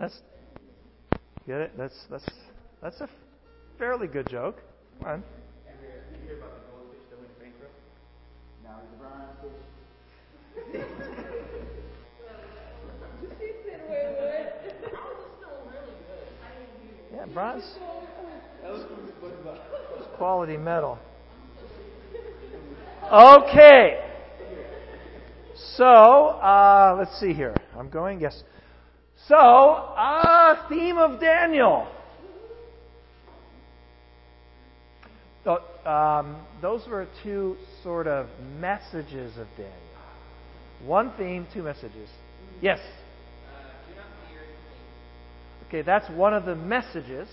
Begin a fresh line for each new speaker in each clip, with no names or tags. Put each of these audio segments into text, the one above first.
That's get it? That's a fairly good joke. Come on.
You hear about the goldfish that went bankrupt? Now he's a brown fish.
Yeah, bronze. Quality metal. Okay. So, let's see here. I'm going, yes. So, theme of Daniel. So, those were two sort of messages of Daniel. One theme, two messages. Yes?
Do not fear.
Okay, that's one of the messages.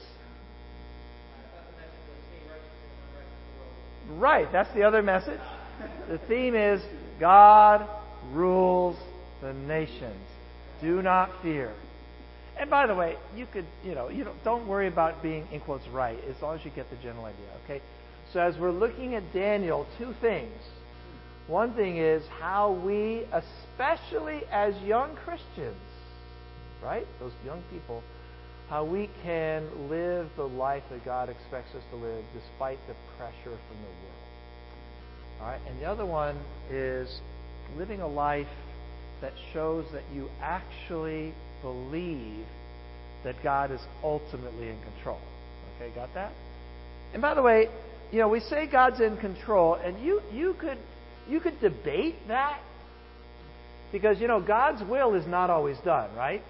Right, that's the other message. The theme is God rules the nations. Do not fear. And by the way, don't worry about being in quotes right as long as you get the general idea. Okay, so as we're looking at Daniel, two things. One thing is how we, especially as young Christians, right, those young people, how we can live the life that God expects us to live despite the pressure from the world. All right, and the other one is living a life that shows that you actually believe that God is ultimately in control. Okay, got that? And by the way, we say God's in control, and you could debate that because God's will is not always done, right?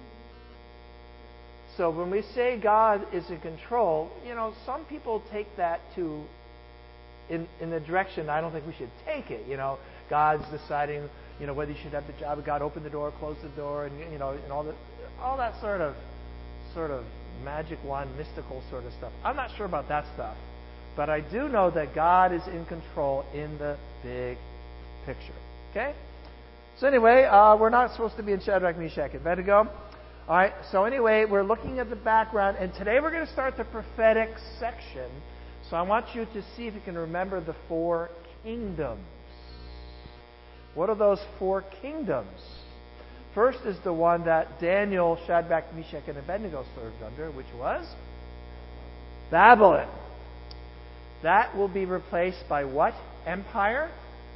So when we say God is in control, some people take that in the direction I don't think we should take it. God's deciding, whether you should have the job. God opened the door, closed the door, and all that sort of magic wand, mystical sort of stuff. I'm not sure about that stuff, but I do know that God is in control in the big picture. Okay. So anyway, we're not supposed to be in Shadrach, Meshach, and Abednego. All right, so anyway, we're looking at the background, and today we're going to start the prophetic section. So I want you to see if you can remember the four kingdoms. What are those four kingdoms? First is the one that Daniel, Shadrach, Meshach, and Abednego served under, which was Babylon. That will be replaced by what empire?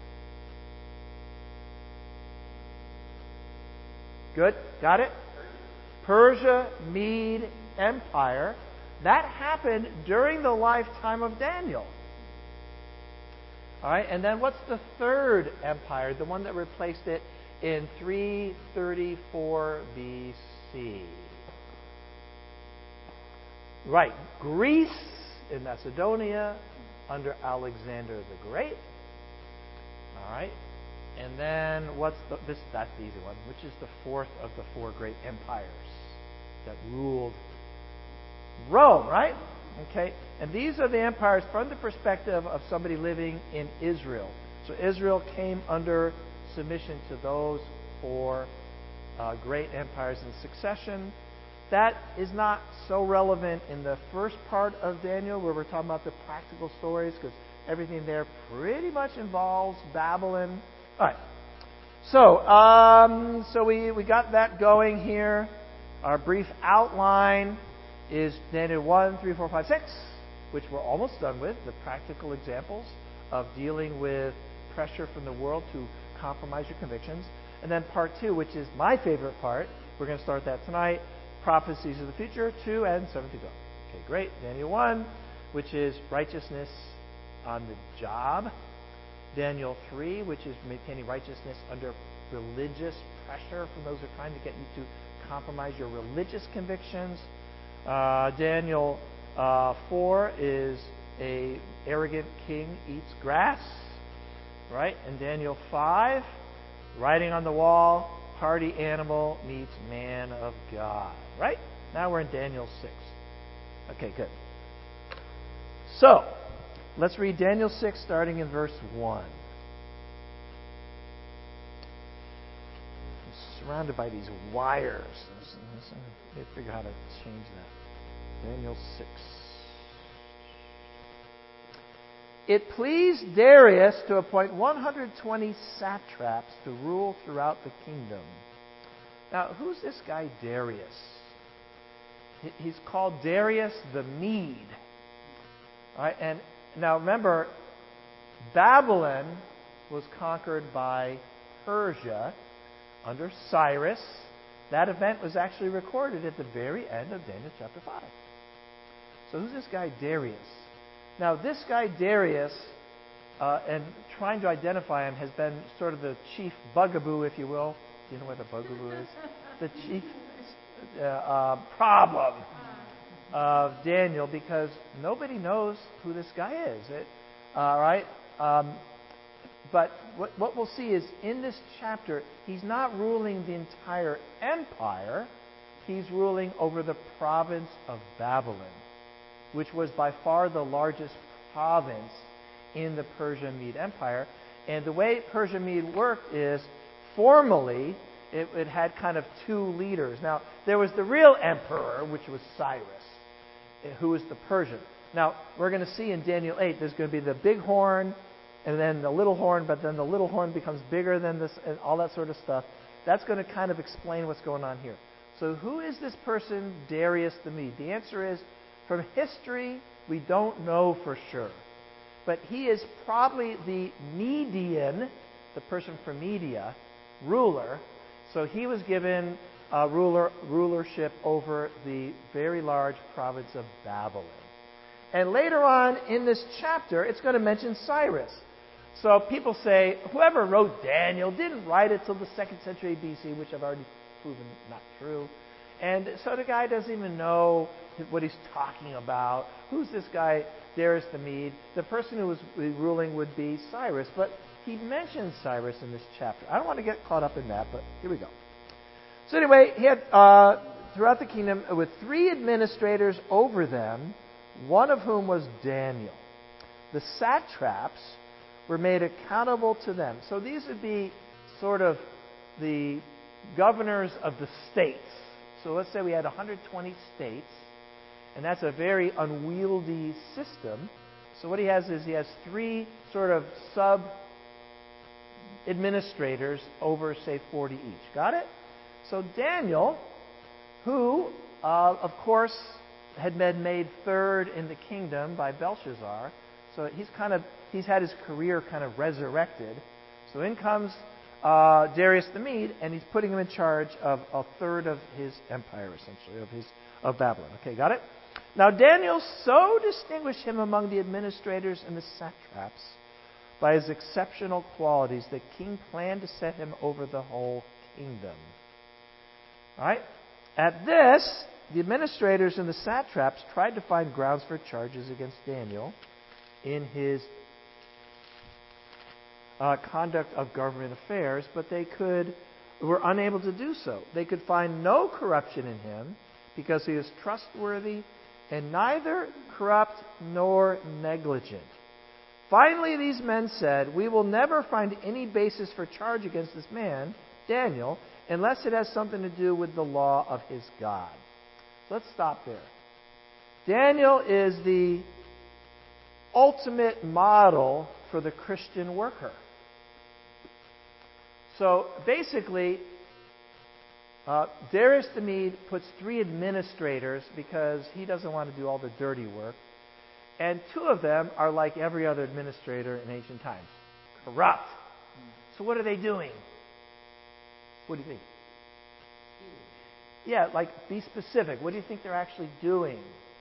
Good, got it? Persia, Mede Empire. That happened during the lifetime of Daniel. All right, and then what's the third empire, the one that replaced it in 334 BC? Right, Greece in Macedonia under Alexander the Great. All right, and then that's the easy one, which is the fourth of the four great empires that ruled Rome, right? Okay, and these are the empires from the perspective of somebody living in Israel. So Israel came under submission to those four great empires in succession. That is not so relevant in the first part of Daniel, where we're talking about the practical stories, because everything there pretty much involves Babylon. All right. So we got that going here. Our brief outline is Daniel 1, 3, 4, 5, 6, which we're almost done with, the practical examples of dealing with pressure from the world to compromise your convictions. And then part 2, which is my favorite part. We're going to start that tonight. Prophecies of the future, 2 and 7 to go. Okay, great. Daniel 1, which is righteousness on the job. Daniel 3, which is maintaining righteousness under religious pressure from those who are trying to get you to compromise your religious convictions. Daniel 4 is a arrogant king eats grass, right? And Daniel 5, writing on the wall, party animal meets man of God, right? Now we're in Daniel 6. Okay, good. So, let's read Daniel 6 starting in verse 1. I'm surrounded by these wires. Let me figure out how to change that. Daniel 6. It pleased Darius to appoint 120 satraps to rule throughout the kingdom. Now, who's this guy Darius? He's called Darius the Mede. All right, and now remember, Babylon was conquered by Persia under Cyrus. That event was actually recorded at the very end of Daniel chapter 5. So who's this guy Darius? Now this guy Darius, and trying to identify him, has been sort of the chief bugaboo, if you will. Do you know what a bugaboo is? The chief problem of Daniel, because nobody knows who this guy is. All right? But what we'll see is in this chapter, he's not ruling the entire empire. He's ruling over the province of Babylon, which was by far the largest province in the Persian-Mede Empire. And the way Persian-Mede worked is, formally, it had kind of two leaders. Now, there was the real emperor, which was Cyrus, who was the Persian. Now, we're going to see in Daniel 8, there's going to be the big horn, and then the little horn, but then the little horn becomes bigger than this, and all that sort of stuff. That's going to kind of explain what's going on here. So who is this person, Darius the Mede? The answer is, from history, we don't know for sure. But he is probably the Median, the person from Media, ruler. So he was given rulership over the very large province of Babylon. And later on in this chapter, it's going to mention Cyrus. So people say, whoever wrote Daniel didn't write it till the 2nd century BC, which I've already proven not true. And so the guy doesn't even know what he's talking about. Who's this guy, Darius the Mede? The person who was ruling would be Cyrus. But he mentions Cyrus in this chapter. I don't want to get caught up in that, but here we go. So anyway, he had, throughout the kingdom, with 3 administrators over them, one of whom was Daniel. The satraps were made accountable to them. So these would be sort of the governors of the states. So let's say we had 120 states, and that's a very unwieldy system. So what he has is he has 3 sort of sub-administrators over, say, 40 each. Got it? So Daniel, who, of course, had been made third in the kingdom by Belshazzar, so he's had his career kind of resurrected. So in comes Darius the Mede, and he's putting him in charge of a third of his empire, essentially, of Babylon. Okay, got it? Now Daniel so distinguished him among the administrators and the satraps by his exceptional qualities, the king planned to set him over the whole kingdom. All right? At this, the administrators and the satraps tried to find grounds for charges against Daniel in his conduct of government affairs, but they were unable to do so. They could find no corruption in him because he was trustworthy and neither corrupt nor negligent. Finally, these men said, "We will never find any basis for charge against this man, Daniel, unless it has something to do with the law of his God." Let's stop there. Daniel is the ultimate model for the Christian worker. So basically, Darius the Mede puts 3 administrators because he doesn't want to do all the dirty work. And 2 of them are like every other administrator in ancient times. Corrupt. So what are they doing? What do you think? Yeah, like be specific. What do you think they're actually doing?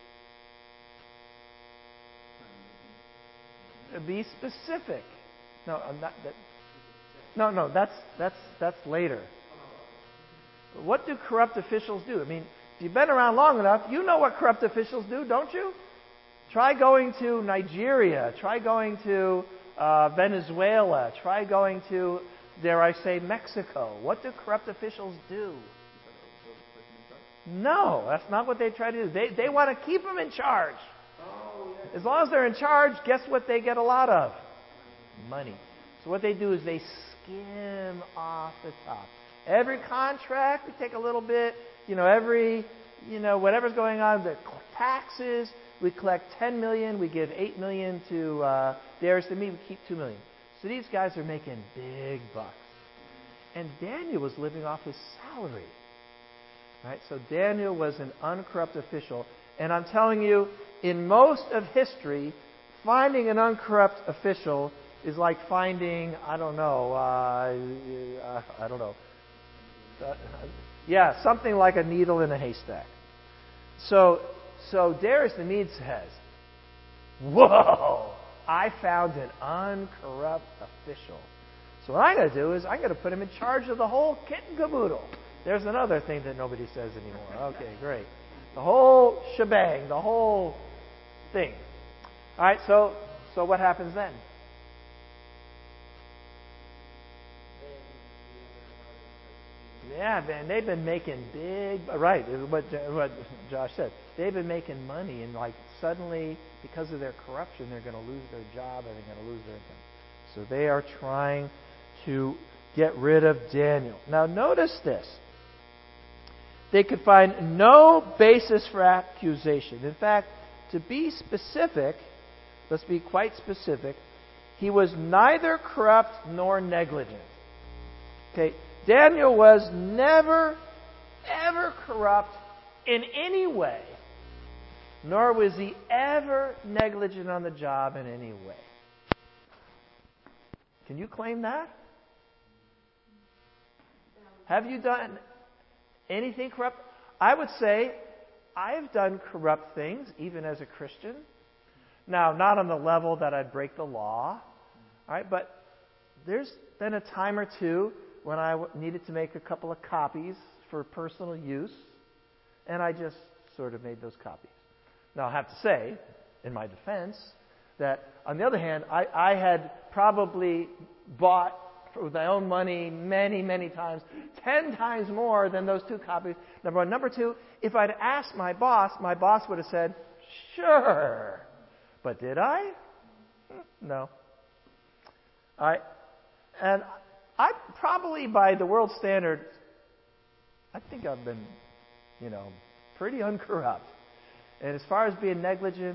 Be specific. No, I'm not. No. That's later. What do corrupt officials do? I mean, if you've been around long enough, you know what corrupt officials do, don't you? Try going to Nigeria. Try going to Venezuela. Try going to, dare I say, Mexico. What do corrupt officials do? No, that's not what they try to do. They want to keep them in charge. As long as they're in charge, guess what they get a lot of? Money. So what they do is they skim off the top. Every contract, we take a little bit. Whatever's going on, the taxes, we collect $10 million, we give $8 million to Darius the Mede, we keep $2 million. So these guys are making big bucks. And Daniel was living off his salary. Right? So Daniel was an uncorrupt official. And I'm telling you, in most of history, finding an uncorrupt official is like finding, something like a needle in a haystack. So Darius the Mede says, whoa, I found an uncorrupt official. So what I'm going to do is I'm going to put him in charge of the whole kit and caboodle. There's another thing that nobody says anymore. Okay, great. The whole shebang, the whole thing. All right, so what happens then? Yeah, man, they've been making right, what Josh said. They've been making money, and like suddenly, because of their corruption, they're going to lose their job and they're going to lose their income. So they are trying to get rid of Daniel. Now notice this. They could find no basis for accusation. In fact, to be specific, let's be quite specific, he was neither corrupt nor negligent. Okay, Daniel was never, ever corrupt in any way, nor was he ever negligent on the job in any way. Can you claim that? Have you done anything corrupt? I would say I've done corrupt things, even as a Christian. Now, not on the level that I'd break the law, all right? But there's been a time or two when I needed to make a couple of copies for personal use, and I just sort of made those copies. Now, I have to say, in my defense, that on the other hand, I had probably bought with my own money many, many times, 10 times more than those 2 copies. Number one. Number two, if I'd asked my boss would have said, sure. But did I? No. All right. And I probably, by the world standard, I think I've been, pretty uncorrupt. And as far as being negligent,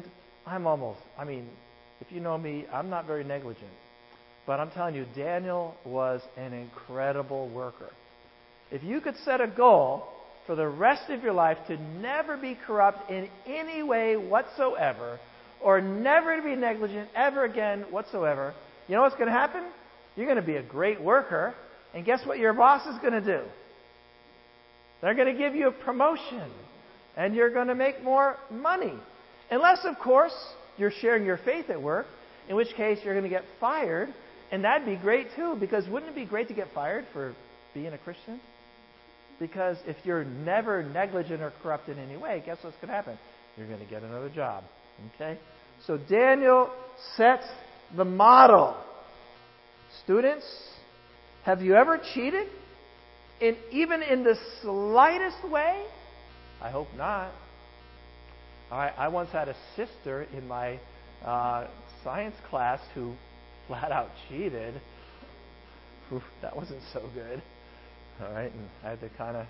if you know me, I'm not very negligent. But I'm telling you, Daniel was an incredible worker. If you could set a goal for the rest of your life to never be corrupt in any way whatsoever, or never to be negligent ever again whatsoever, you know what's going to happen? You're going to be a great worker, and guess what your boss is going to do? They're going to give you a promotion, and you're going to make more money. Unless, of course, you're sharing your faith at work, in which case you're going to get fired. And that'd be great too, because wouldn't it be great to get fired for being a Christian? Because if you're never negligent or corrupt in any way, guess what's going to happen? You're going to get another job. Okay? So Daniel sets the model. Students, have you ever cheated? Even in the slightest way? I hope not. All right, I once had a sister in my science class who flat out cheated. That wasn't so good. All right, and I had to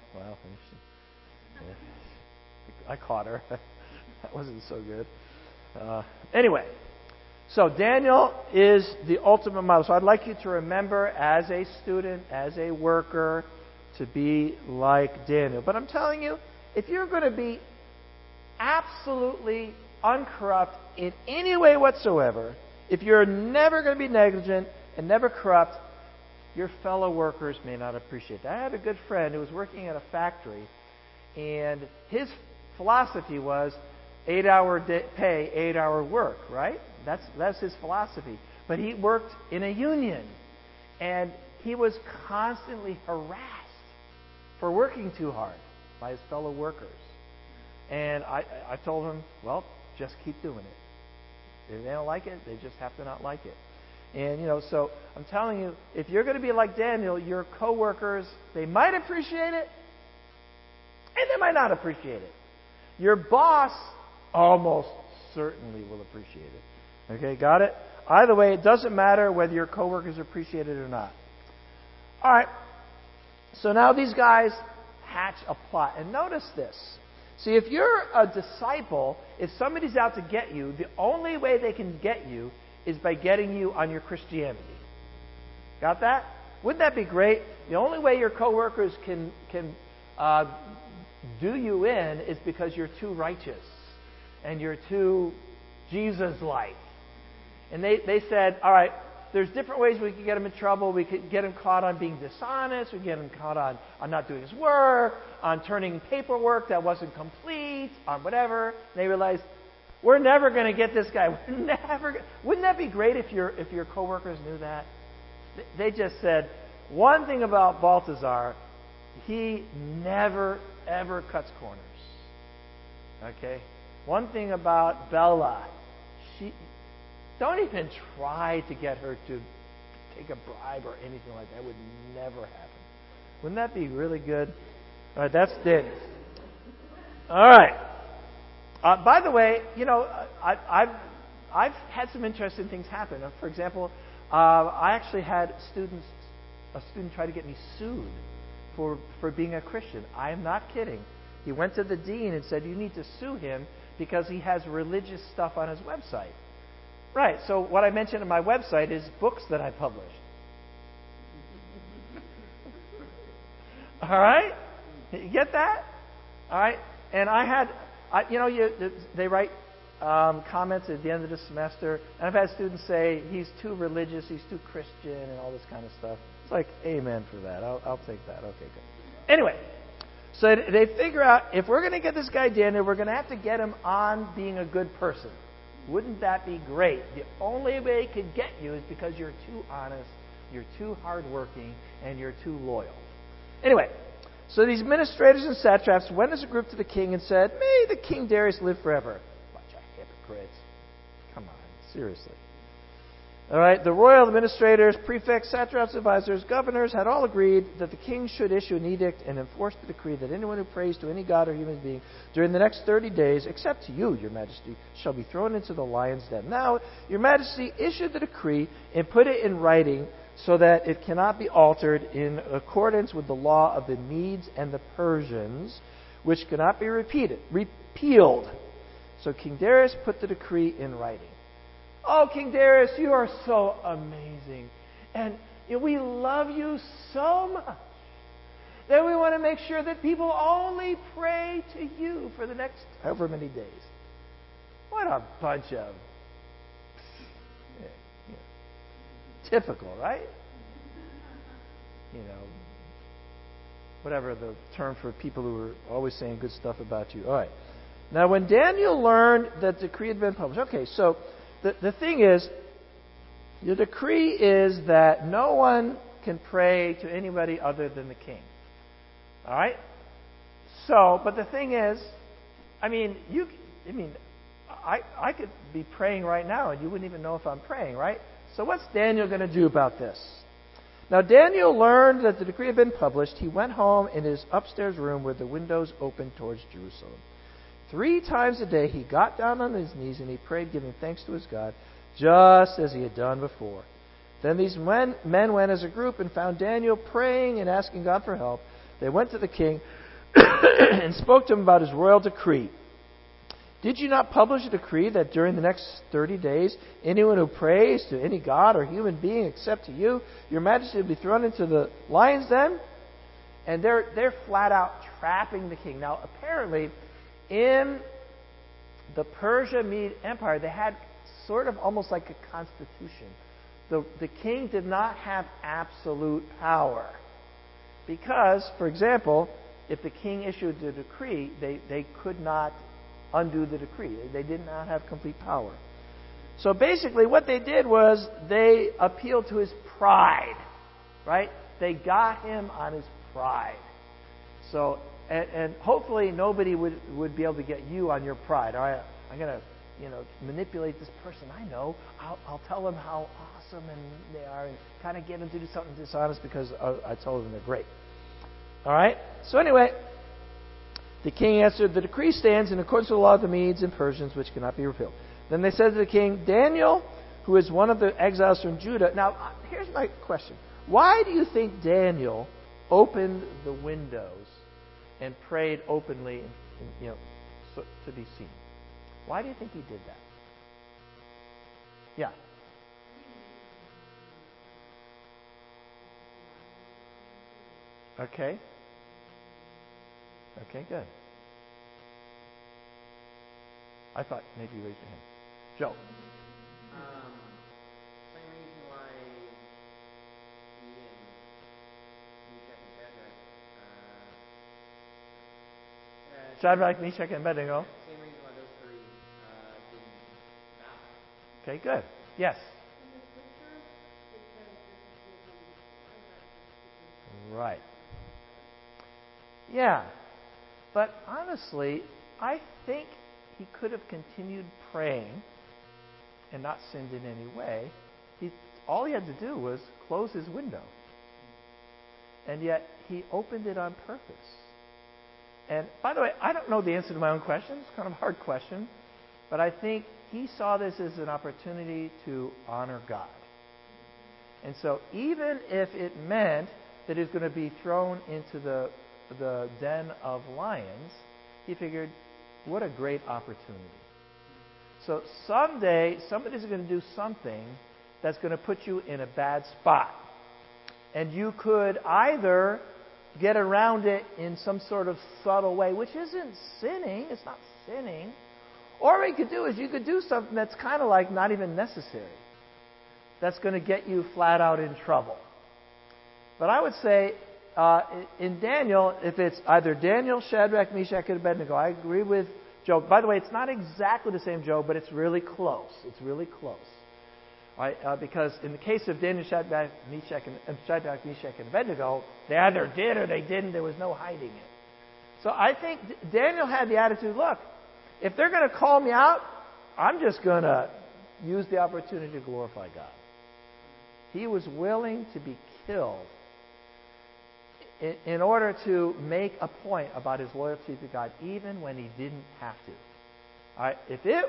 I caught her. That wasn't so good. Anyway, so Daniel is the ultimate model. So I'd like you to remember, as a student, as a worker, to be like Daniel. But I'm telling you, if you're going to be absolutely uncorrupt in any way whatsoever, if you're never going to be negligent and never corrupt, your fellow workers may not appreciate that. I had a good friend who was working at a factory, and his philosophy was 8-hour pay, 8-hour work, right? That's his philosophy. But he worked in a union, and he was constantly harassed for working too hard by his fellow workers. And I told him, well, just keep doing it. If they don't like it, they just have to not like it. And, so I'm telling you, if you're going to be like Daniel, your coworkers, they might appreciate it, and they might not appreciate it. Your boss almost certainly will appreciate it. Okay, got it? Either way, it doesn't matter whether your coworkers appreciate it or not. All right. So now these guys hatch a plot. And notice this. See, if you're a disciple, if somebody's out to get you, the only way they can get you is by getting you on your Christianity. Got that? Wouldn't that be great? The only way your coworkers can do you in is because you're too righteous and you're too Jesus-like. And they said, all right, there's different ways we could get him in trouble. We could get him caught on being dishonest. We could get him caught on not doing his work, on turning paperwork that wasn't complete, on whatever. And they realized, we're never going to get this guy. Wouldn't that be great if your coworkers knew that? They just said, one thing about Balthazar, he never, ever cuts corners. Okay? One thing about Bella, don't even try to get her to take a bribe or anything like that. It would never happen. Wouldn't that be really good? All right, that's Daniel. All right. By the way, I've had some interesting things happen. For example, I actually had a student try to get me sued for being a Christian. I am not kidding. He went to the dean and said, you need to sue him because he has religious stuff on his website. Right, so what I mentioned on my website is books that I published. All right? You get that? All right? And they write comments at the end of the semester, and I've had students say, he's too religious, he's too Christian, and all this kind of stuff. It's like, amen for that. I'll take that. Okay, good. Anyway, so they figure out, if we're going to get this guy Daniel, we're going to have to get him on being a good person. Wouldn't that be great? The only way it could get you is because you're too honest, you're too hardworking, and you're too loyal. Anyway, so these administrators and satraps went as a group to the king and said, may the King Darius live forever. Bunch of hypocrites. Come on, seriously. All right, the royal administrators, prefects, satraps, advisors, governors had all agreed that the king should issue an edict and enforce the decree that anyone who prays to any god or human being during the next 30 days, except to you, your majesty, shall be thrown into the lion's den. Now, your majesty, issue the decree and put it in writing so that it cannot be altered in accordance with the law of the Medes and the Persians, which cannot be repealed. So King Darius put the decree in writing. Oh, King Darius, you are so amazing. And we love you so much that we want to make sure that people only pray to you for the next however many days. What a bunch of... typical, right? Whatever the term for people who are always saying good stuff about you. All right. Now, when Daniel learned that the decree had been published... Okay, so... The thing is, the decree is that no one can pray to anybody other than the king. All right? So, but the thing is, I could be praying right now and you wouldn't even know if I'm praying, right? So what's Daniel going to do about this? Now, Daniel learned that the decree had been published. He went home in his upstairs room where the windows opened towards Jerusalem. 3 times a day he got down on his knees and he prayed, giving thanks to his God, just as he had done before. Then these men went as a group and found Daniel praying and asking God for help. They went to the king and spoke to him about his royal decree. Did you not publish a decree that during the next 30 days, anyone who prays to any god or human being except to you, your majesty will be thrown into the lion's den? And they're flat out trapping the king. Now, apparently, in the Persia-Mede Empire, they had sort of almost like a constitution. The king did not have absolute power. Because, for example, if the king issued a decree, they could not undo the decree. They did not have complete power. So basically what they did was they appealed to his pride. Right? They got him on his pride. So... And hopefully nobody would be able to get you on your pride. All right, I'm going to manipulate this person I know. I'll tell them how awesome and they are and kind of get them to do something dishonest because I told them they're great. All right? So anyway, the king answered, the decree stands in accordance with the law of the Medes and Persians, which cannot be repealed. Then they said to the king, Daniel, who is one of the exiles from Judah. Now, here's my question. Why do you think Daniel opened the windows and prayed openly, to be seen? Why do you think he did that? Yeah. Okay. Okay, good. I thought maybe you raised your hand. Joe.
Same reason why he and Meshach and
Shadrach, Meshach, and Abednego.
Same reason why those three didn't bow.
Okay, good. Yes. Right. Yeah. But honestly, I think he could have continued praying and not sinned in any way. All he had to do was close his window. And yet, he opened it on purpose. And by the way, I don't know the answer to my own question. It's kind of a hard question. But I think he saw this as an opportunity to honor God. And so even if it meant that he was going to be thrown into the den of lions, he figured, what a great opportunity. So someday, somebody's going to do something that's going to put you in a bad spot. And you could either get around it in some sort of subtle way, which isn't sinning, it's not sinning. Or what you could do is you could do something that's kind of like not even necessary. That's going to get you flat out in trouble. But I would say, in Daniel, if it's either Daniel, Shadrach, Meshach, and Abednego, I agree with Job. By the way, it's not exactly the same Job, but it's really close. It's really close. Right? Because in the case of Daniel, Shadrach, Meshach, and Abednego, they either did or they didn't. There was no hiding it. So I think Daniel had the attitude, look, if they're going to call me out, I'm just going to use the opportunity to glorify God. He was willing to be killed in order to make a point about his loyalty to God, even when he didn't have to. All right, if it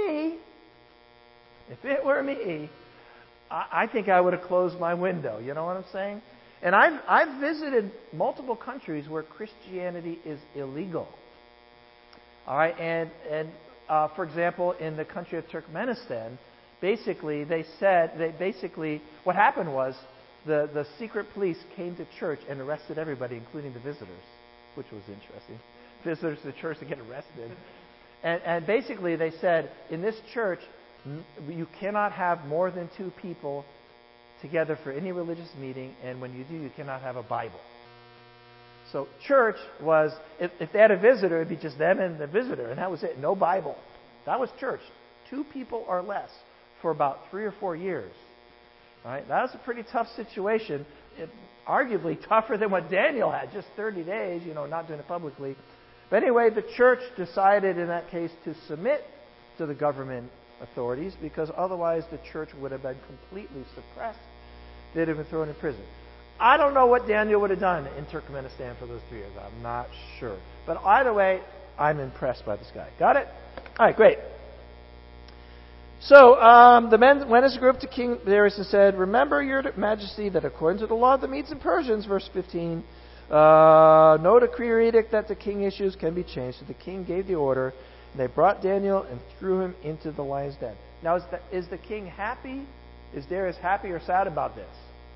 were me, I think I would have closed my window. You know what I'm saying? And I've visited multiple countries where Christianity is illegal. All right, and for example, in the country of Turkmenistan, basically what happened was the secret police came to church and arrested everybody, including the visitors, which was interesting. Visitors to church to get arrested. And basically they said, in this church, you cannot have more than 2 people together for any religious meeting, and when you do, you cannot have a Bible. So church was, if they had a visitor, it'd be just them and the visitor, and that was it. No Bible. That was church. 2 people or less for about 3 or 4 years. All right? That was a pretty tough situation. Arguably tougher than what Daniel had, just 30 days, not doing it publicly. But anyway, the church decided in that case to submit to the government authorities, because otherwise the church would have been completely suppressed. They'd have been thrown in prison. I don't know what Daniel would have done in Turkmenistan for those 3 years. I'm not sure. But either way, I'm impressed by this guy. Got it? All right, great. So the men went as a group to King Darius and said, "Remember, your majesty, that according to the law of the Medes and Persians," verse 15, "no decree or edict that the king issues can be changed." So the king gave the order, and they brought Daniel and threw him into the lion's den. Now, is the king happy? Is Darius happy or sad about this?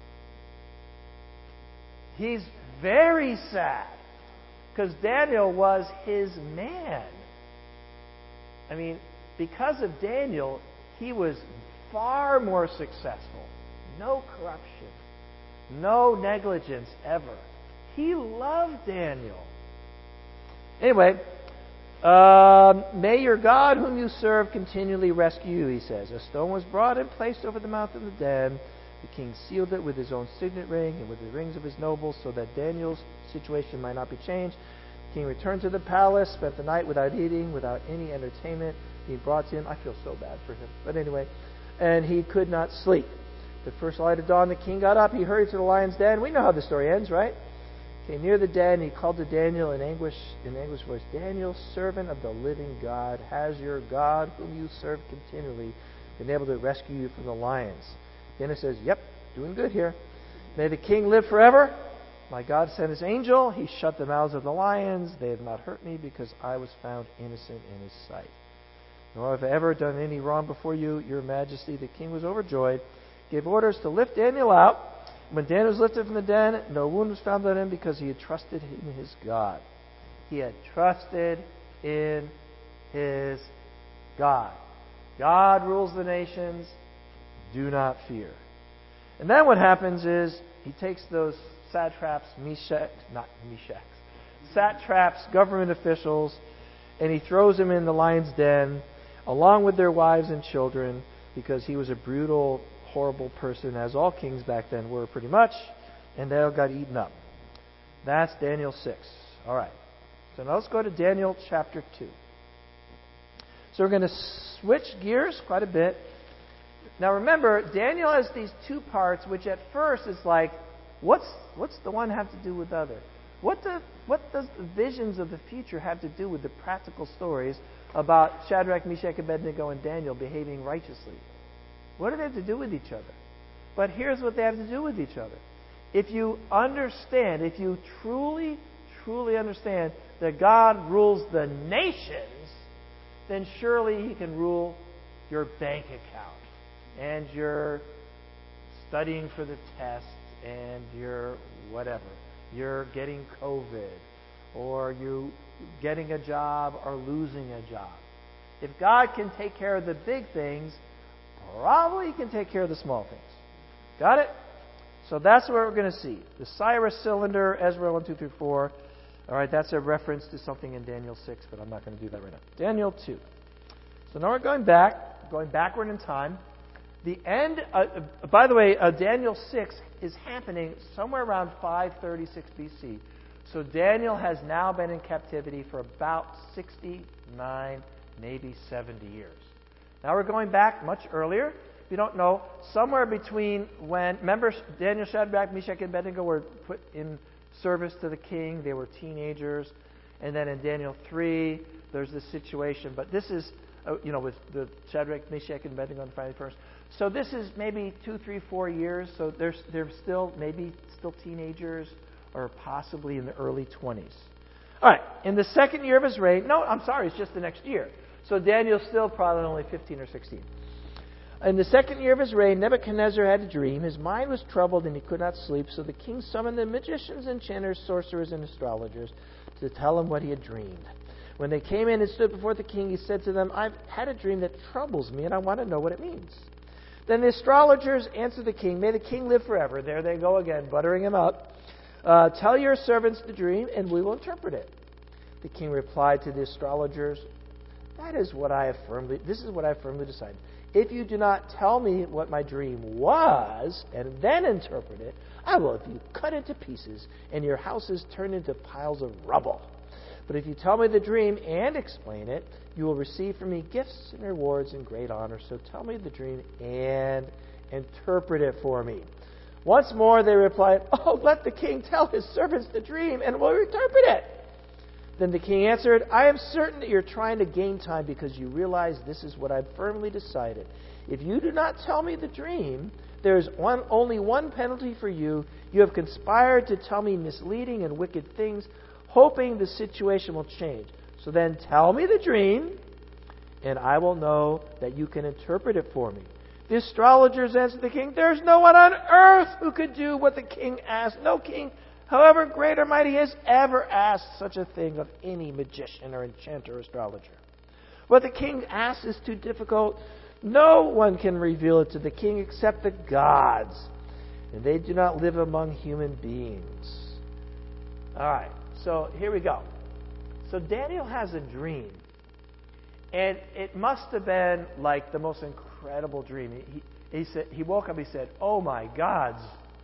He's very sad, because Daniel was his man. I mean, because of Daniel, he was far more successful. No corruption. No negligence ever. He loved Daniel. Anyway, "May your God whom you serve continually rescue you," he says. A stone was brought and placed over the mouth of the den. The king sealed it with his own signet ring and with the rings of his nobles, so that Daniel's situation might not be changed. The king returned to the palace, spent the night without eating, without any entertainment being brought to him. I feel so bad for him. But anyway, and he could not sleep. The first light of dawn, the king got up. He hurried to the lion's den. We know how the story ends, right? Came near the den. He called to Daniel in anguish voice, "Daniel, servant of the living God, has your God, whom you serve continually, been able to rescue you from the lions?" Daniel says, "Yep, doing good here. May the king live forever. My God sent his angel. He shut the mouths of the lions. They have not hurt me, because I was found innocent in his sight. Nor have I ever done any wrong before you, your majesty." The king was overjoyed, gave orders to lift Daniel out. When Daniel was lifted from the den, no wound was found on him, because he had trusted in his God. He had trusted in his God. God rules the nations. Do not fear. And then what happens is he takes those satraps, government officials, and he throws them in the lion's den along with their wives and children, because he was a brutal, horrible person, as all kings back then were pretty much, and they all got eaten up. That's Daniel 6. All right. So now let's go to Daniel chapter 2. So we're going to switch gears quite a bit. Now remember, Daniel has these two parts, which at first is like, what's the one have to do with the other? What does the visions of the future have to do with the practical stories about Shadrach, Meshach, Abednego, and Daniel behaving righteously? What do they have to do with each other? But here's what they have to do with each other. If you understand, if you truly, truly understand that God rules the nations, then surely He can rule your bank account and your studying for the test and your whatever. You're getting COVID, or you getting a job or losing a job. If God can take care of the big things, probably He can take care of the small things. Got it? So that's what we're going to see. The Cyrus cylinder, Ezra 1, 2 through 4. All right, that's a reference to something in Daniel 6, but I'm not going to do that right now. Daniel 2. So now we're going backward in time. The end, by the way, Daniel 6 is happening somewhere around 536 BC. So Daniel has now been in captivity for about 69, maybe 70 years. Now we're going back much earlier. If you don't know, somewhere between when, remember, Daniel, Shadrach, Meshach, and Abednego were put in service to the king. They were teenagers. And then in Daniel 3, there's this situation. But this is, with the Shadrach, Meshach, and Abednego on the Friday first. So this is maybe 2, 3, 4 years. So they're still teenagers, or possibly in the early 20s. All right. In the second year of his reign, no, I'm sorry, it's just the next year. So Daniel's still probably only 15 or 16. In the second year of his reign, Nebuchadnezzar had a dream. His mind was troubled and he could not sleep. So the king summoned the magicians, enchanters, sorcerers, and astrologers to tell him what he had dreamed. When they came in and stood before the king, he said to them, "I've had a dream that troubles me, and I want to know what it means." Then the astrologers answered the king, "May the king live forever." There they go again, buttering him up. "Tell your servants the dream, and we will interpret it." The king replied to the astrologers, This is what I have firmly decided. If you do not tell me what my dream was, and then interpret it, I will have you cut into pieces, and your houses turned into piles of rubble. But if you tell me the dream and explain it, you will receive from me gifts and rewards and great honor. So tell me the dream and interpret it for me. Once more they replied, let the king tell his servants the dream, and we'll interpret it. Then the king answered, I am certain that you're trying to gain time because you realize this is what I've firmly decided. If you do not tell me the dream, there is only one penalty for you. You have conspired to tell me misleading and wicked things, hoping the situation will change. So then tell me the dream, and I will know that you can interpret it for me. The astrologers answered the king, There's no one on earth who could do what the king asked. No king, however great or mighty, has ever asked such a thing of any magician or enchanter or astrologer. What the king asks is too difficult. No one can reveal it to the king except the gods, and they do not live among human beings. All right, so here we go. So Daniel has a dream, and it must have been like the most incredible dream. He woke up, he said, "Oh my gods.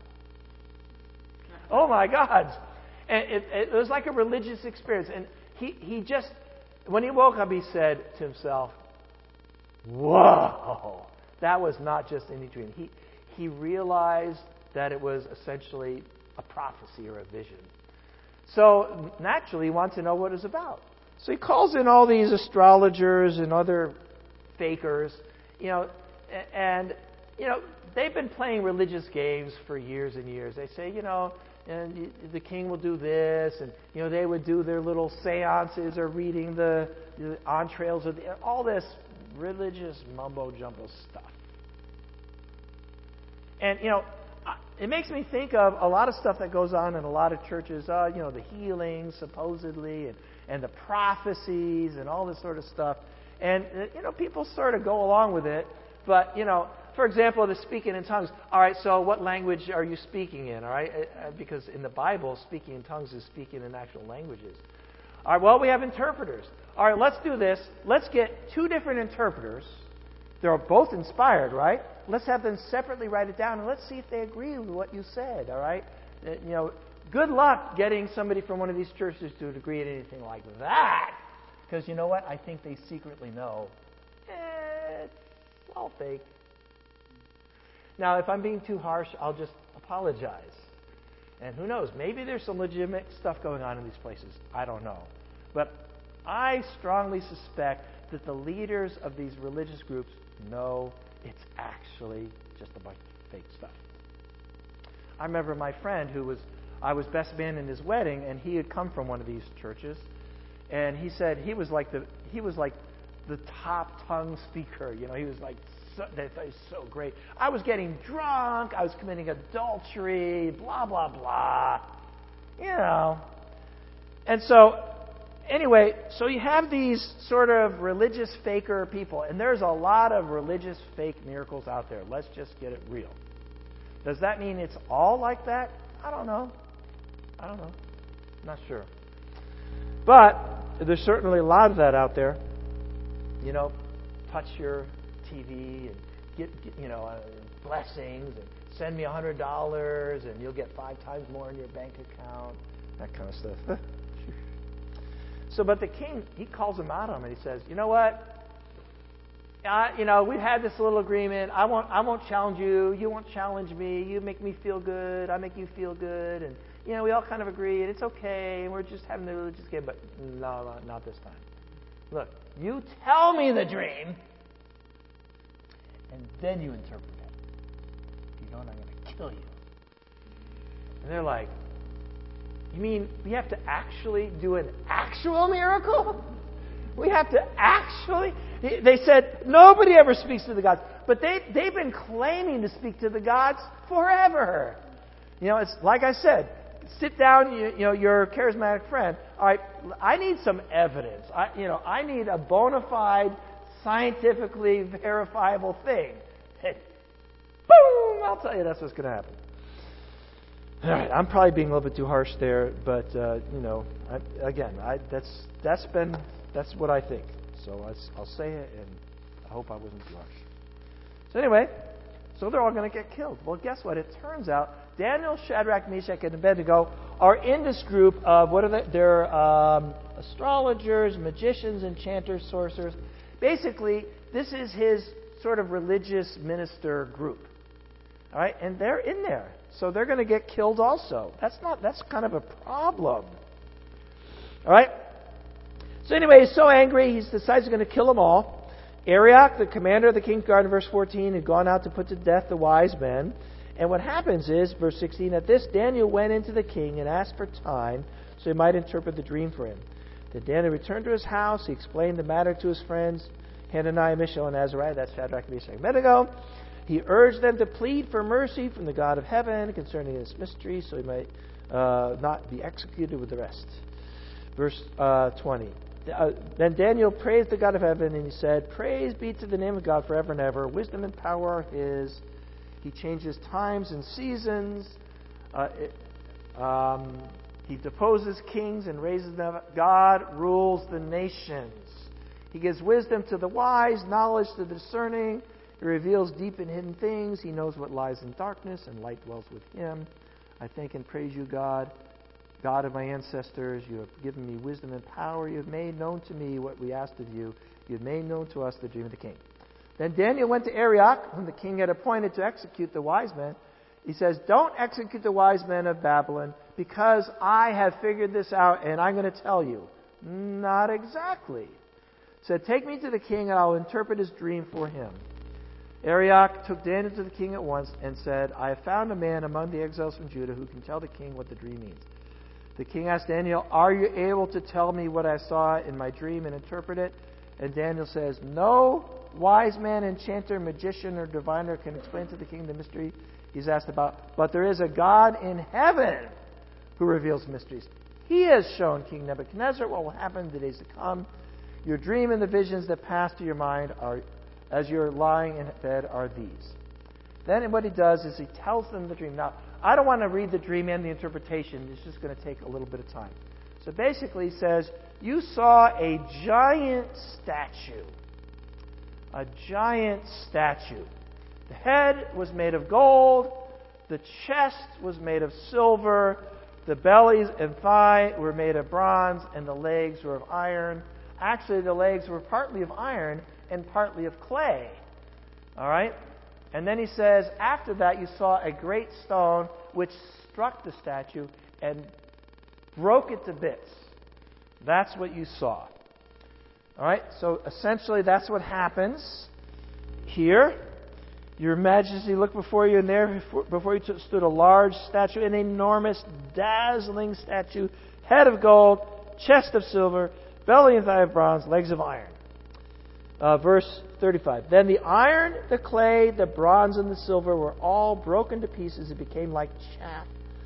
Oh my gods." And it was like a religious experience. And he just, when he woke up, he said to himself, "Whoa, that was not just any dream." He realized that it was essentially a prophecy or a vision. So naturally, he wants to know what it's about. So he calls in all these astrologers and other fakers, and they've been playing religious games for years and years. They say, and the king will do this, and they would do their little seances or reading the entrails of all this religious mumbo jumbo stuff. And it makes me think of a lot of stuff that goes on in a lot of churches. The healings, supposedly, and the prophecies and all this sort of stuff. And, people sort of go along with it. But, for example, the speaking in tongues. All right, so what language are you speaking in? All right, because in the Bible, speaking in tongues is speaking in actual languages. All right, well, we have interpreters. All right, let's do this. Let's get 2 different interpreters. They're both inspired, right? Let's have them separately write it down, and let's see if they agree with what you said, all right? Good luck getting somebody from one of these churches to agree on anything like that. Because you know what? I think they secretly know. It's all fake. Now, if I'm being too harsh, I'll just apologize. And who knows? Maybe there's some legitimate stuff going on in these places. I don't know. But I strongly suspect that the leaders of these religious groups know it's actually just a bunch of fake stuff. I remember my friend I was best man in his wedding, and he had come from one of these churches, and he said he was like the top tongue speaker. He was like they thought he was so great. I was getting drunk. I was committing adultery. Blah blah blah. And so. Anyway, so you have these sort of religious faker people, and there's a lot of religious fake miracles out there. Let's just get it real. Does that mean it's all like that? I don't know. Not sure. But there's certainly a lot of that out there. Touch your TV and get blessings and send me $100 and you'll get 5 times more in your bank account. That kind of stuff. But the king, he calls him out on it. He says, "You know what? We've had this little agreement. I won't challenge you. You won't challenge me. You make me feel good. I make you feel good. And we all kind of agree, and it's okay. And we're just having the religious game. But no, not this time. Look, you tell me the dream, and then you interpret it. If you don't, I'm going to kill you." And they're like, "You mean we have to actually do an actual miracle? We have to actually..." They said, nobody ever speaks to the gods. But they've been claiming to speak to the gods forever. It's like I said, sit down, your charismatic friend. All right, I need some evidence. I need a bona fide, scientifically verifiable thing. And boom, I'll tell you that's what's going to happen. All right, I'm probably being a little bit too harsh there, but that's what I think. So I'll say it, and I hope I wasn't too harsh. So anyway, they're all going to get killed. Well, guess what? It turns out Daniel, Shadrach, Meshach, and Abednego are in this group of what are they? They're astrologers, magicians, enchanters, sorcerers. Basically, this is his sort of religious minister group. All right, and they're in there. So they're going to get killed also. That's kind of a problem. All right? So anyway, he's so angry, he decides he's going to kill them all. Arioch, the commander of the king's guard, in verse 14, had gone out to put to death the wise men. And what happens is, verse 16, at this Daniel went into the king and asked for time so he might interpret the dream for him. Then Daniel returned to his house. He explained the matter to his friends, Hananiah, Mishael, and Azariah. That's Shadrach, Meshach, and Abednego. He urged them to plead for mercy from the God of heaven concerning this mystery so he might not be executed with the rest. Verse 20. Then Daniel praised the God of heaven, and he said, "Praise be to the name of God forever and ever. Wisdom and power are his. He changes times and seasons. He deposes kings and raises them up. God rules the nations. He gives wisdom to the wise, knowledge to the discerning. He reveals deep and hidden things. He knows what lies in darkness, and light dwells with him. I thank and praise you, God, God of my ancestors. You have given me wisdom and power. You have made known to me what we asked of you. You have made known to us the dream of the king." Then Daniel went to Arioch, whom the king had appointed to execute the wise men. He says, "Don't execute the wise men of Babylon, because I have figured this out, and I'm going to tell you." Not exactly. He said, "Take me to the king, and I'll interpret his dream for him." Arioch took Daniel to the king at once and said, "I have found a man among the exiles from Judah who can tell the king what the dream means." The king asked Daniel, "Are you able to tell me what I saw in my dream and interpret it?" And Daniel says, "No wise man, enchanter, magician, or diviner can explain to the king the mystery he's asked about. But there is a God in heaven who reveals mysteries. He has shown King Nebuchadnezzar what will happen in the days to come. Your dream and the visions that pass to your mind are, as you're lying in bed, are these. Then what he does is he tells them the dream. Now, I don't want to read the dream and the interpretation. It's just going to take a little bit of time. So basically he says, you saw a giant statue. A giant statue. The head was made of gold. The chest was made of silver. The bellies and thigh were made of bronze. And the legs were of iron. Actually, the legs were partly of iron and partly of clay. All right? And then he says, after that you saw a great stone which struck the statue and broke it to bits. That's what you saw. All right? So essentially that's what happens here. Your Majesty, look before you, and there before you stood a large statue, an enormous, dazzling statue, head of gold, chest of silver, belly and thigh of bronze, legs of iron. Verse 35. Then the iron, the clay, the bronze, and the silver were all broken to pieces. It became like chaff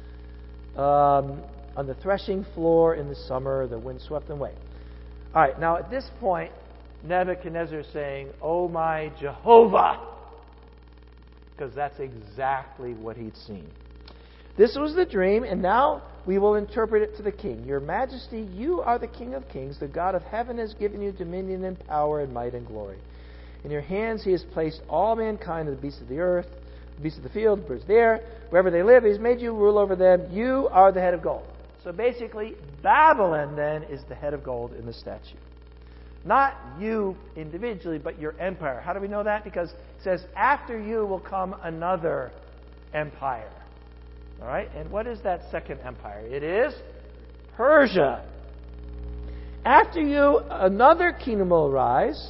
on the threshing floor in the summer. The wind swept them away. All right, now at this point, Nebuchadnezzar is saying, "Oh my Jehovah," because that's exactly what he'd seen. This was the dream, and now we will interpret it to the king. Your Majesty, you are the King of kings. The God of heaven has given you dominion and power and might and glory. In your hands he has placed all mankind, the beasts of the earth, the beasts of the field, the birds of the air. Wherever they live, he has made you rule over them. You are the head of gold. So basically, Babylon then is the head of gold in the statue. Not you individually, but your empire. How do we know that? Because it says, after you will come another empire. All right? And what is that second empire? It is Persia. After you, another kingdom will arise,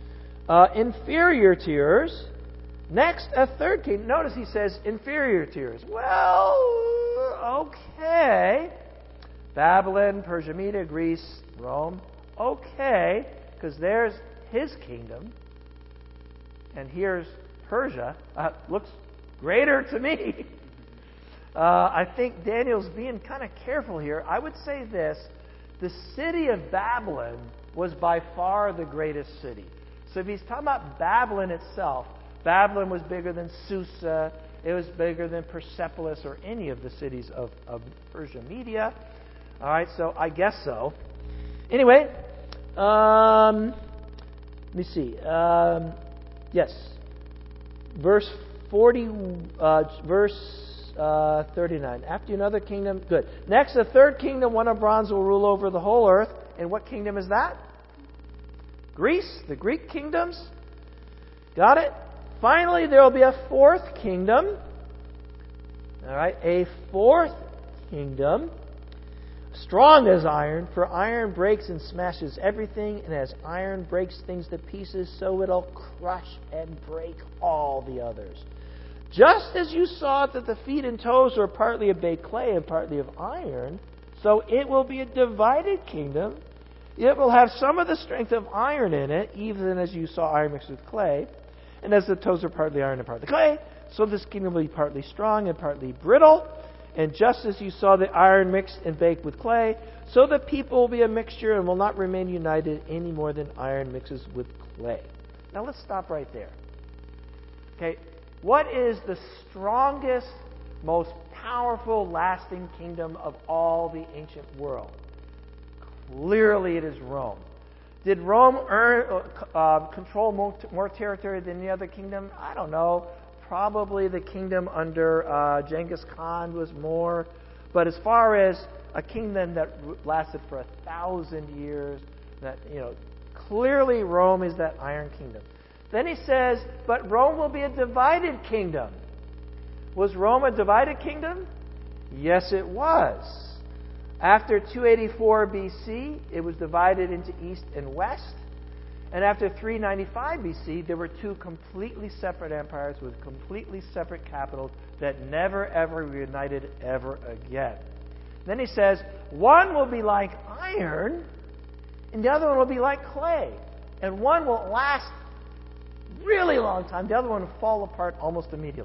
inferior to yours. Next, a third kingdom. Notice he says inferior to yours. Well, okay. Babylon, Persia, Media, Greece, Rome. Okay, because there's his kingdom. And here's Persia. Looks greater to me. I think Daniel's being kind of careful here. I would say this. The city of Babylon was by far the greatest city. So if he's talking about Babylon itself, Babylon was bigger than Susa. It was bigger than Persepolis or any of the cities of Persia Media. All right, so I guess so. Anyway, let me see. Yes. Verse 40, verse 39. After another kingdom, good. Next, a third kingdom, one of bronze, will rule over the whole earth. And what kingdom is that? Greece, the Greek kingdoms. Got it? Finally, there will be a fourth kingdom. All right, a fourth kingdom. Strong as iron, for iron breaks and smashes everything, and as iron breaks things to pieces, so it'll crush and break all the others. Just as you saw that the feet and toes were partly of baked clay and partly of iron, so it will be a divided kingdom. It will have some of the strength of iron in it, even as you saw iron mixed with clay. And as the toes are partly iron and partly clay, so this kingdom will be partly strong and partly brittle. And just as you saw the iron mixed and baked with clay, so the people will be a mixture and will not remain united any more than iron mixes with clay. Now let's stop right there. Okay, what is the strongest, most powerful, lasting kingdom of all the ancient world? Clearly it is Rome. Did Rome control more territory than any other kingdom? I don't know. Probably the kingdom under Genghis Khan was more. But as far as a kingdom that lasted for 1,000 years, that clearly Rome is that iron kingdom. Then he says, but Rome will be a divided kingdom. Was Rome a divided kingdom? Yes, it was. After 284 BC, it was divided into east and west. And after 395 BC, there were two completely separate empires with completely separate capitals that never, ever reunited ever again. Then he says, one will be like iron, and the other one will be like clay. And one will last really long time. The other one will fall apart almost immediately.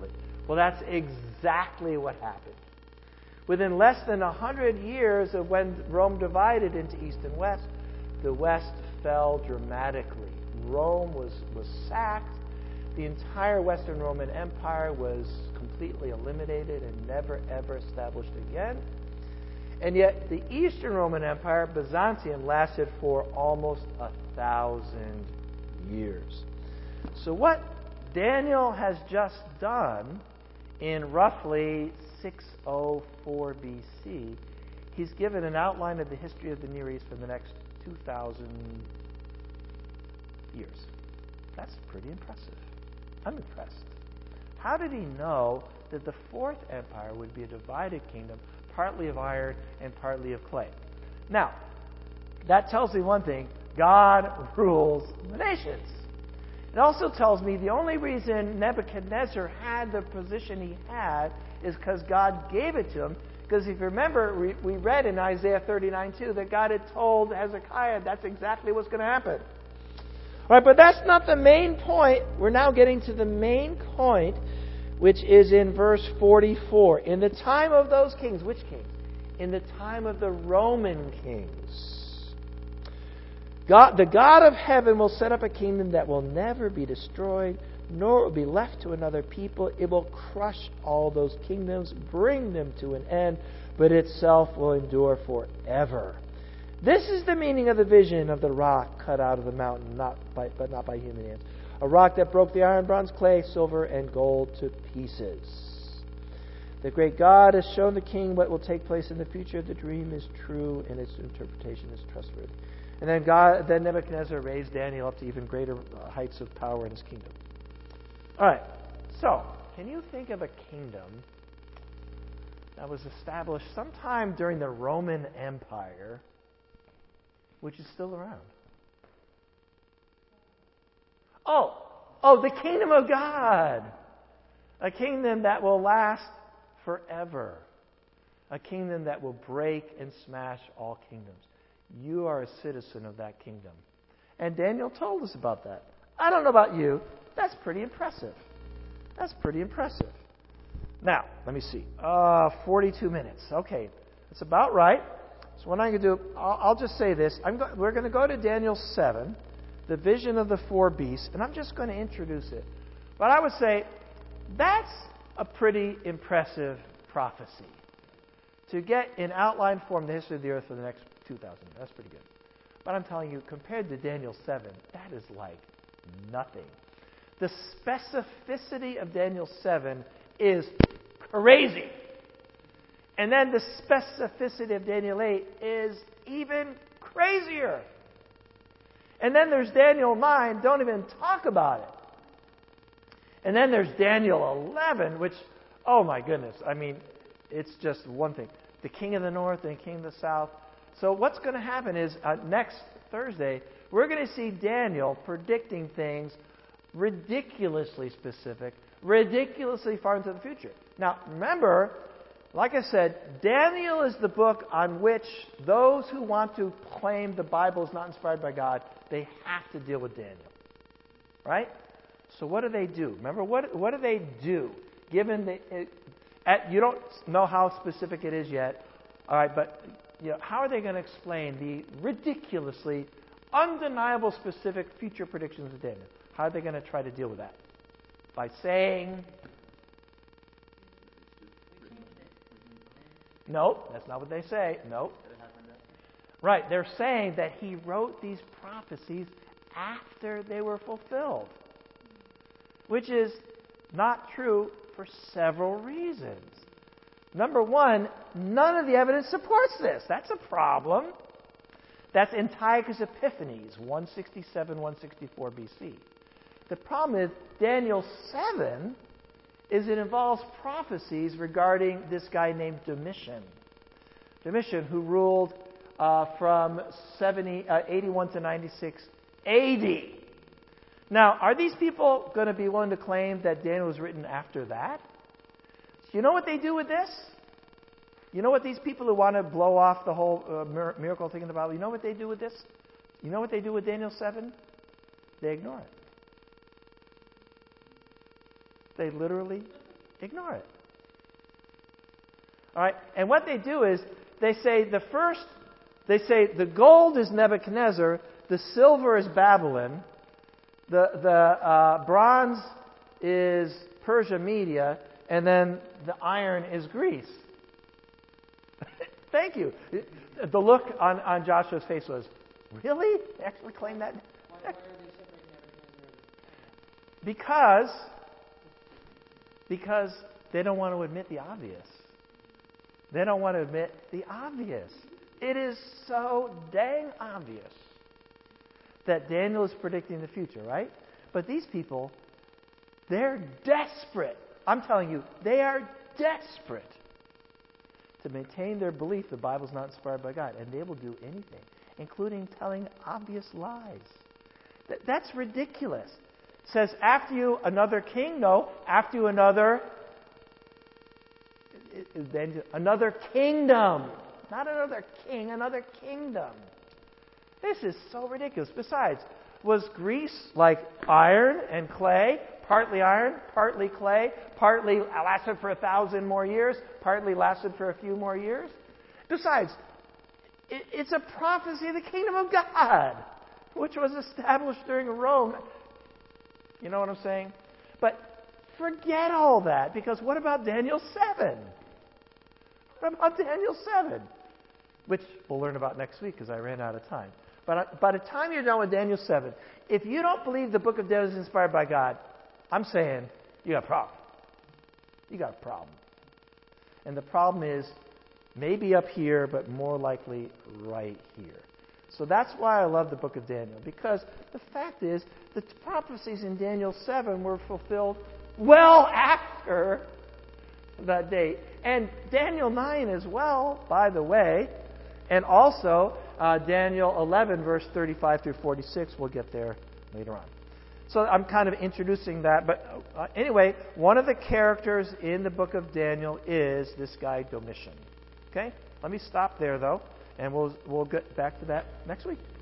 Well, that's exactly what happened. Within less than 100 years of when Rome divided into East and West, the West fell dramatically. Rome was sacked. The entire Western Roman Empire was completely eliminated and never, ever established again. And yet the Eastern Roman Empire, Byzantium, lasted for almost 1,000 years. So what Daniel has just done in roughly 604 BC, he's given an outline of the history of the Near East for the next 2,000 years. That's pretty impressive. I'm impressed. How did he know that the Fourth Empire would be a divided kingdom, partly of iron and partly of clay? Now, that tells me one thing. God rules the nations. It also tells me the only reason Nebuchadnezzar had the position he had is because God gave it to him. Because if you remember, we read in Isaiah 39:2 that God had told Hezekiah that's exactly what's going to happen. All right, but that's not the main point. We're now getting to the main point, which is in verse 44. In the time of those kings, which kings? In the time of the Roman kings. The God of heaven will set up a kingdom that will never be destroyed, nor will be left to another people. It will crush all those kingdoms, bring them to an end, but itself will endure forever. This is the meaning of the vision of the rock cut out of the mountain, but not by human hands. A rock that broke the iron, bronze, clay, silver, and gold to pieces. The great God has shown the king what will take place in the future. The dream is true, and its interpretation is trustworthy. And then Nebuchadnezzar raised Daniel up to even greater heights of power in his kingdom. All right, so can you think of a kingdom that was established sometime during the Roman Empire, which is still around? Oh, the kingdom of God. A kingdom that will last forever. A kingdom that will break and smash all kingdoms. You are a citizen of that kingdom. And Daniel told us about that. I don't know about you. That's pretty impressive. That's pretty impressive. Now, let me see. 42 minutes. Okay, that's about right. So what I'm going to do, I'll just say this. We're going to go to Daniel 7, the vision of the four beasts, and I'm just going to introduce it. But I would say that's a pretty impressive prophecy. To get in outline form the history of the earth for the next 2,000 years. That's pretty good. But I'm telling you, compared to Daniel 7, that is like nothing. The specificity of Daniel 7 is crazy. And then the specificity of Daniel 8 is even crazier. And then there's Daniel 9, don't even talk about it. And then there's Daniel 11, which, oh my goodness, I mean, it's just one thing. The king of the north and the king of the south. So what's going to happen is next Thursday, we're going to see Daniel predicting things ridiculously specific, ridiculously far into the future. Now, remember, like I said, Daniel is the book on which those who want to claim the Bible is not inspired by God, they have to deal with Daniel. Right? So what do they do? Remember, what do they do? Given you don't know how specific it is yet. All right, but how are they going to explain the ridiculously, undeniable specific future predictions of Daniel? How are they going to try to deal with that? By saying, no, that's not what they say. No. Right, they're saying that he wrote these prophecies after they were fulfilled, which is not true for several reasons. Number one, none of the evidence supports this. That's a problem. That's Antiochus Epiphanes, 167, 164 BC. The problem is Daniel 7 it involves prophecies regarding this guy named Domitian. Domitian, who ruled from 81 to 96 AD. Now, are these people going to be willing to claim that Daniel was written after that? You know what they do with this? You know what these people who want to blow off the whole miracle thing in the Bible, you know what they do with this? You know what they do with Daniel 7? They ignore it. They literally Ignore it. All right? And what they do is they say the gold is Nebuchadnezzar, the silver is Babylon, the bronze is Persia, Media, and then the iron is Greece. Thank you. The look on Joshua's face was, really? They actually claim that?
Why are they separating Nebuchadnezzar?
Because they don't want to admit the obvious. They don't want to admit the obvious. It is so dang obvious that Daniel is predicting the future, right? But these people, they're desperate. I'm telling you, they are desperate to maintain their belief the Bible's not inspired by God. And they will do anything, including telling obvious lies. That's ridiculous. It says, after you, another king? No, after you, another kingdom. Not another king, another kingdom. This is so ridiculous. Besides, was Greece like iron and clay? Partly iron, partly clay, partly lasted for 1,000 more years, partly lasted for a few more years. Besides, it's a prophecy of the kingdom of God, which was established during Rome. You know what I'm saying? But forget all that, because what about Daniel 7? What about Daniel 7? Which we'll learn about next week because I ran out of time. But by the time you're done with Daniel 7, if you don't believe the book of Daniel is inspired by God, I'm saying you got a problem. You got a problem. And the problem is maybe up here, but more likely right here. So that's why I love the book of Daniel, because the fact is the prophecies in Daniel 7 were fulfilled well after that date. And Daniel 9 as well, by the way. And also Daniel 11, verse 35 through 46. We'll get there later on. So I'm kind of introducing that. But anyway, one of the characters in the book of Daniel is this guy Domitian. Okay? Let me stop there, though, and we'll get back to that next week.